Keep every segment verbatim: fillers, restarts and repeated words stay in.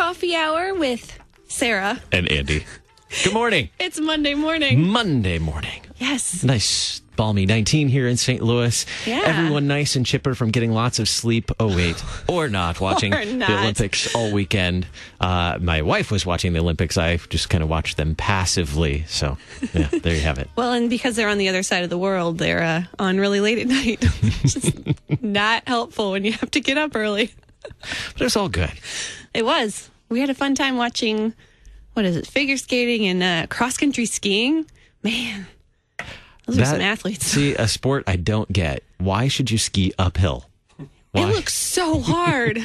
Coffee Hour with Sarah. And Andy. Good morning. It's Monday morning. Monday morning. Yes. Nice balmy nineteen here in Saint Louis. Yeah. Everyone nice and chipper from getting lots of sleep. Oh, wait. Or not watching Or not. the Olympics all weekend. Uh, my wife was watching the Olympics. I just kind of watched them passively. So, yeah, there you have it. Well, and because they're on the other side of the world, they're uh, on really late at night. Which is not helpful when you have to get up early. But it was all good. It was. We had a fun time watching, what is it, figure skating and uh, cross-country skiing. Man, those are some athletes. See, a sport I don't get. Why should you ski uphill? Why? It looks so hard.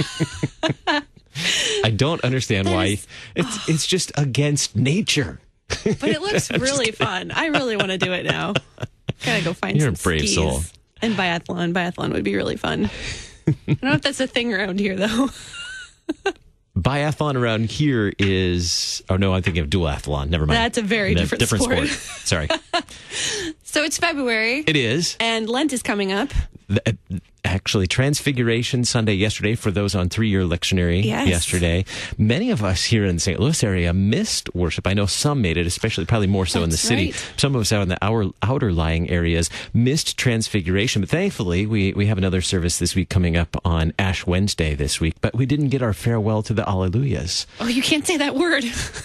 I don't understand That why. is- It's it's just against nature. But it looks really fun. I really want to do it now. Gotta go find You're some a brave skis. soul. And biathlon. Biathlon would be really fun. I don't know if that's a thing around here, though. Biathlon around here is, oh no, I'm thinking of duathlon. Never mind. That's a very No, different sport. sport. Sorry. So it's February. It is. And Lent is coming up. The- Actually, Transfiguration Sunday yesterday for those on three-year lectionary Yes. yesterday. Many of us here in the Saint Louis area missed worship. I know some made it, especially probably more so in the That's city. right. Some of us out in the outer, outer lying areas missed Transfiguration. But thankfully, we, we have another service this week coming up on Ash Wednesday this week. But we didn't get our farewell to the Alleluias. Oh, you can't say that word.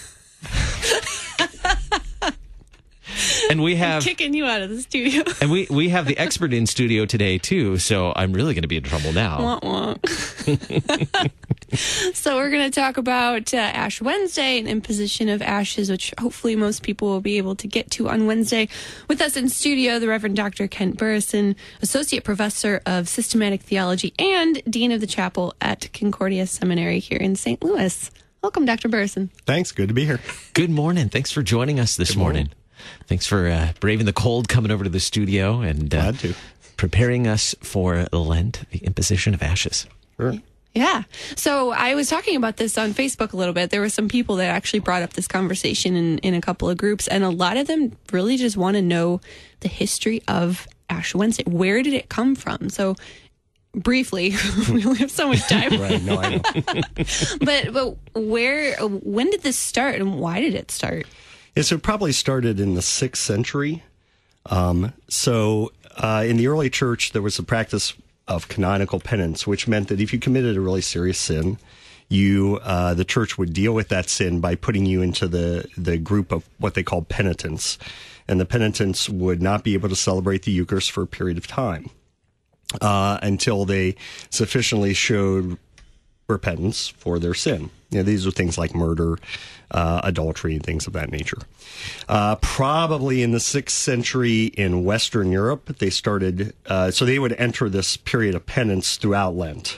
And we have... Kicking you out of the studio. And we, we have the expert in studio today, too, so I'm really going to be in trouble now. Wah, wah. So we're going to talk about uh, Ash Wednesday and imposition of ashes, which hopefully most people will be able to get to on Wednesday. With us in studio, the Reverend Doctor Kent Burrison, Associate Professor of Systematic Theology and Dean of the Chapel at Concordia Seminary here in Saint Louis. Welcome, Doctor Burrison. Thanks. Good to be here. Good morning. Thanks for joining us this Good morning. morning. Thanks for uh, braving the cold, coming over to the studio and uh, Glad to. preparing us for Lent, the imposition of ashes. Sure. Yeah. So I was talking about this on Facebook a little bit. There were some people that actually brought up this conversation in, in a couple of groups, and a lot of them really just want to know the history of Ash Wednesday. Where did it come from? So briefly, we only have so much time. Right. No, I know. but but where, when did this start, and why did it start? Yeah, so it probably started in the sixth century. Um, so uh, in the early church, there was a practice of canonical penance, which meant that if you committed a really serious sin, you uh, the church would deal with that sin by putting you into the, the group of what they called penitents. And the penitents would not be able to celebrate the Eucharist for a period of time uh, until they sufficiently showed repentance for their sin. You know, these are things like murder, uh, adultery, and things of that nature. Uh, probably in the sixth century in Western Europe, they started, uh, so they would enter this period of penance throughout Lent.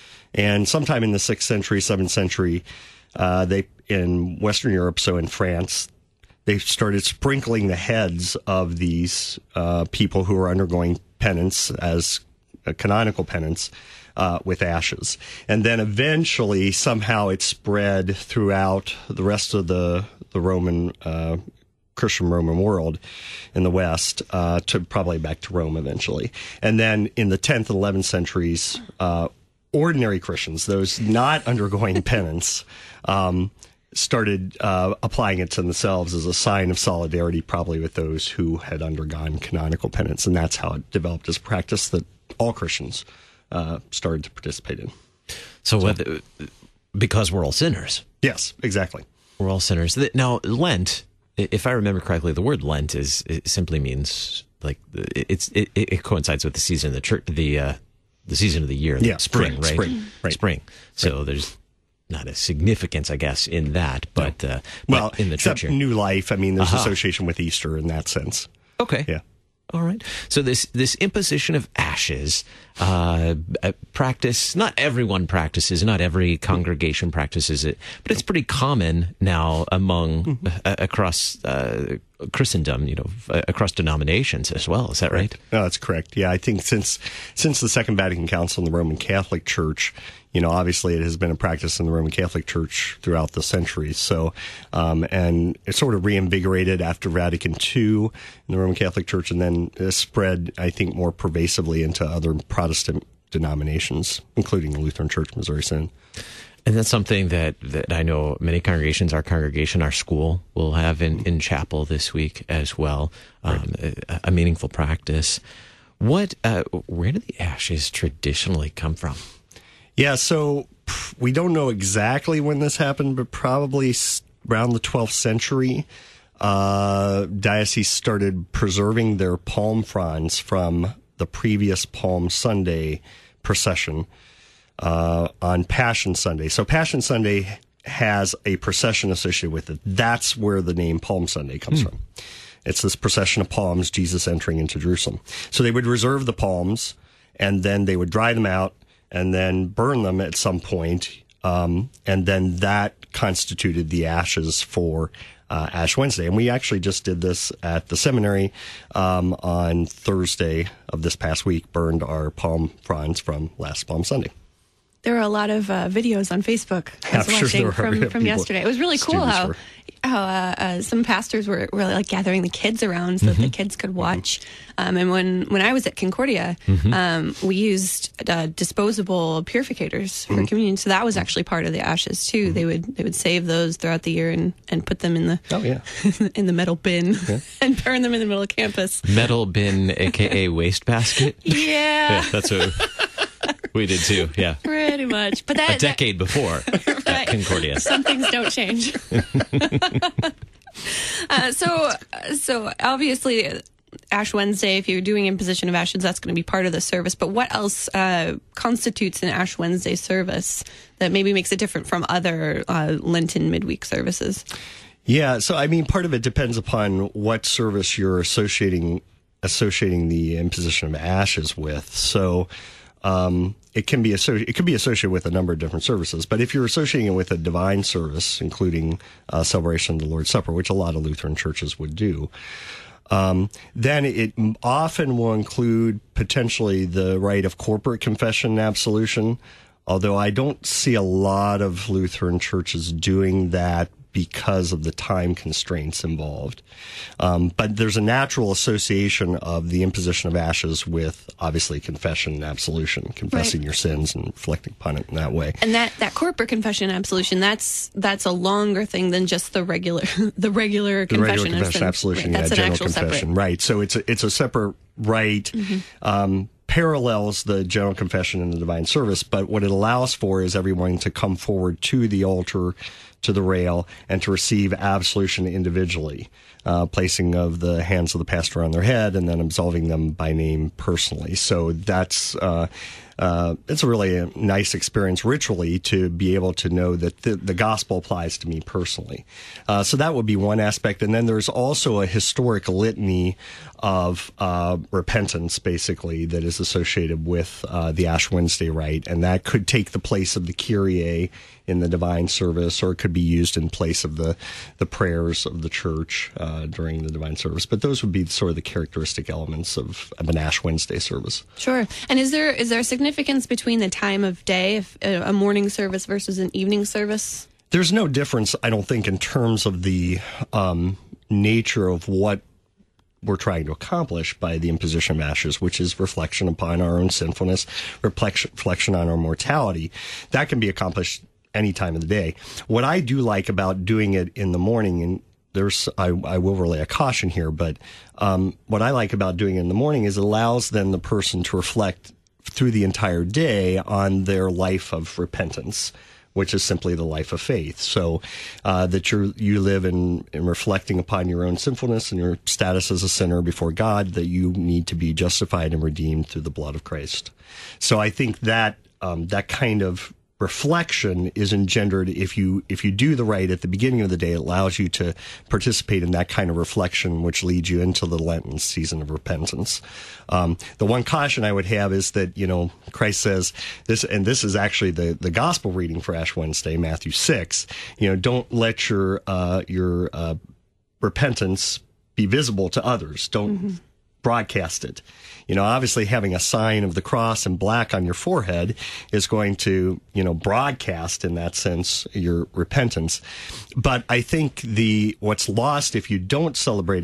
And sometime in the sixth century, seventh century, uh, they in Western Europe, so in France, they started sprinkling the heads of these uh, people who were undergoing penance as a canonical penance uh, with ashes. And then eventually, somehow it spread throughout the rest of the, the Roman, uh, Christian Roman world in the West, uh, to probably back to Rome eventually. And then in the tenth and eleventh centuries, uh, ordinary Christians, those not undergoing penance, um, started uh, applying it to themselves as a sign of solidarity, probably with those who had undergone canonical penance. And that's how it developed as a practice that all Christians uh, started to participate in. So, whether, because we're all sinners. Yes, exactly. We're all sinners. Now, Lent, if I remember correctly, the word Lent is it simply means like it's it, it coincides with the season of the church, the uh, the season of the year, the Yeah, spring, spring, right? spring, right. Spring. So Right. there's not a significance, I guess, in that, but, uh, Well, but in the except church year. new life. I mean, there's Aha. association with Easter in that sense. Okay. Yeah. All right. So this this imposition of ashes uh, uh, practice, not everyone practices, not every congregation practices it, but it's pretty common now among uh, across uh, Christendom, you know, uh, across denominations as well. Is that right? No, that's correct. Yeah, I think since since the Second Vatican Council in the Roman Catholic Church, you know, obviously it has been a practice in the Roman Catholic Church throughout the centuries. So, um, and it sort of reinvigorated after Vatican Two in the Roman Catholic Church, and then it spread, I think, more pervasively into other Protestant denominations, including the Lutheran Church, Missouri Synod. And that's something that, that I know many congregations, our congregation, our school will have in, in chapel this week as well, um, right. a, a meaningful practice. What, uh, where do the ashes traditionally come from? Yeah, so we don't know exactly when this happened, but probably around the twelfth century, uh, dioceses started preserving their palm fronds from the previous Palm Sunday procession uh, on Passion Sunday. So Passion Sunday has a procession associated with it. That's where the name Palm Sunday comes hmm. from. It's this procession of palms, Jesus entering into Jerusalem. So they would reserve the palms, and then they would dry them out, and then burn them at some point, um, and then that constituted the ashes for uh, Ash Wednesday. And we actually just did this at the seminary um, on Thursday of this past week, burned our palm fronds from last Palm Sunday. There were a lot of uh, videos on Facebook I was I'm watching sure from, were, from yesterday. It was really cool how were. how uh, uh, some pastors were, were like gathering the kids around so mm-hmm. that the kids could watch. Um, and when, when I was at Concordia, mm-hmm. um, we used uh, disposable purificators for mm-hmm. communion. So that was actually part of the ashes too. Mm-hmm. They would they would save those throughout the year and, and put them in the oh yeah in the metal bin yeah. and burn them in the middle of campus. Metal bin, aka wastebasket. Yeah. yeah, that's what. We did too, yeah. Pretty much. But that, a decade that, before right. at Concordia. Some things don't change. uh, so, so obviously, Ash Wednesday, if you're doing imposition of ashes, that's going to be part of the service. But what else uh, constitutes an Ash Wednesday service that maybe makes it different from other uh, Lenten midweek services? Yeah, so I mean, part of it depends upon what service you're associating associating the imposition of ashes with. So. Um, it can be associ- it could be associated with a number of different services, but if you're associating it with a divine service, including uh, celebration of the Lord's Supper, which a lot of Lutheran churches would do, um, then it often will include potentially the rite of corporate confession and absolution, although I don't see a lot of Lutheran churches doing that because of the time constraints involved. Um, but there's a natural association of the imposition of ashes with, obviously, confession and absolution, confessing right. your sins and reflecting upon it in that way. And that, that corporate confession and absolution, that's that's a longer thing than just the regular the regular the confession. regular confession, absolution, right. yeah, That's general an actual confession. Separate. Right. So it's a, it's a separate rite. Mm-hmm. Um, parallels the general confession and the divine service, but what it allows for is everyone to come forward to the altar, to the rail, and to receive absolution individually, uh, placing of the hands of the pastor on their head and then absolving them by name personally. So that's uh, uh, it's a really a nice experience ritually to be able to know that the, the gospel applies to me personally. Uh, so that would be one aspect. And then there's also a historic litany of uh, repentance, basically, that is associated with uh, the Ash Wednesday rite. And that could take the place of the Kyrie in the divine service, or it could be used in place of the, the prayers of the church uh, during the divine service. But those would be sort of the characteristic elements of, of an Ash Wednesday service. Sure. And is there is there significance between the time of day, if a morning service versus an evening service? There's no difference, I don't think, in terms of the um, nature of what we're trying to accomplish by the imposition of ashes, which is reflection upon our own sinfulness, reflection on our mortality. That can be accomplished any time of the day. What I do like about doing it in the morning, and there's I, I will relay a caution here, but um, what I like about doing it in the morning is it allows then the person to reflect through the entire day on their life of repentance, which is simply the life of faith. So uh, that you you live in, in reflecting upon your own sinfulness and your status as a sinner before God, that you need to be justified and redeemed through the blood of Christ. So I think that um, that kind of reflection is engendered if you if you do the rite at the beginning of the day. It allows you to participate in that kind of reflection, which leads you into the Lenten season of repentance. Um, the one caution I would have is that, you know, Christ says this, and this is actually the, the gospel reading for Ash Wednesday, Matthew six. You know, don't let your uh, your uh, repentance be visible to others. Don't mm-hmm. broadcast it. You know, obviously having a sign of the cross in black on your forehead is going to, you know, broadcast in that sense your repentance. But I think the what's lost if you don't celebrate it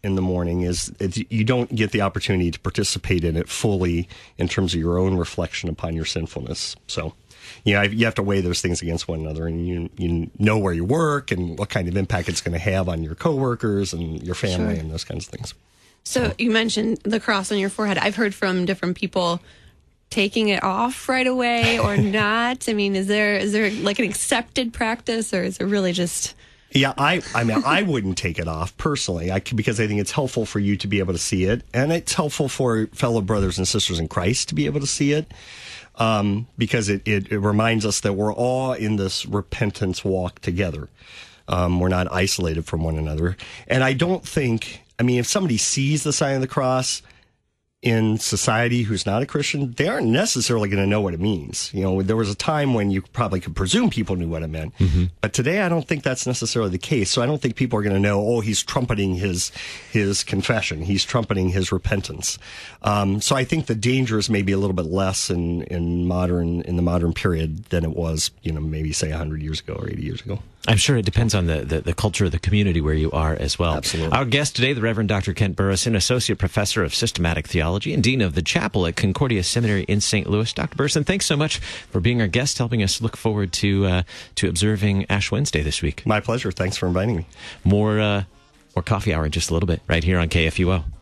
in the morning is it, you don't get the opportunity to participate in it fully in terms of your own reflection upon your sinfulness. So, you know, you have to weigh those things against one another, and you you know where you work and what kind of impact it's going to have on your coworkers and your family Sure. and those kinds of things. So you mentioned the cross on your forehead. I've heard from different people taking it off right away or not. I mean, is there is there like an accepted practice, or is it really just... Yeah, I, I mean, I wouldn't take it off personally, I, because I think it's helpful for you to be able to see it, and it's helpful for fellow brothers and sisters in Christ to be able to see it, um, because it, it, it reminds us that we're all in this repentance walk together. Um, we're not isolated from one another. And I don't think, I mean, if somebody sees the sign of the cross in society who's not a Christian, they aren't necessarily going to know what it means. You know, there was a time when you probably could presume people knew what it meant. Mm-hmm. But today I don't think that's necessarily the case. So I don't think people are going to know, oh, he's trumpeting his his confession. He's trumpeting his repentance. Um, so I think the danger is maybe a little bit less in, in modern in the modern period than it was, you know, maybe say one hundred years ago or eighty years ago. I'm sure it depends on the, the, the culture of the community where you are as well. Absolutely. Our guest today, the Reverend Doctor Kent Burrison, Associate Professor of Systematic Theology and Dean of the Chapel at Concordia Seminary in Saint Louis. Doctor Burrison, thanks so much for being our guest, helping us look forward to uh, to observing Ash Wednesday this week. My pleasure. Thanks for inviting me. More, uh, more coffee hour in just a little bit, right here on K F U O.